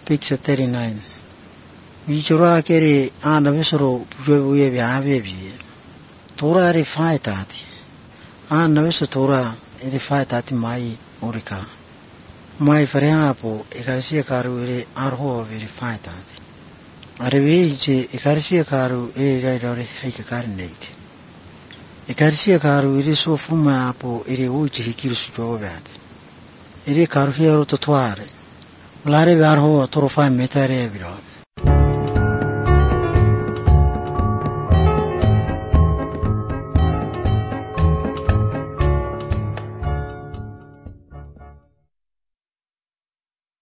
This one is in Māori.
Picture 39. Vichura kere anavisoro puwe biavevi. Tora rifaitati. Anaviso tora rifaitati mai orika. Mai fareapo ekarisia karu ere arho verifaitati. Areveje ekarisia karu ere raidore heikakarnate. Ekarisia karu ere so fuma apo ere uchi hikirusu jovati. Ere karu hero totuare. Mulare arho toro fa metare viro.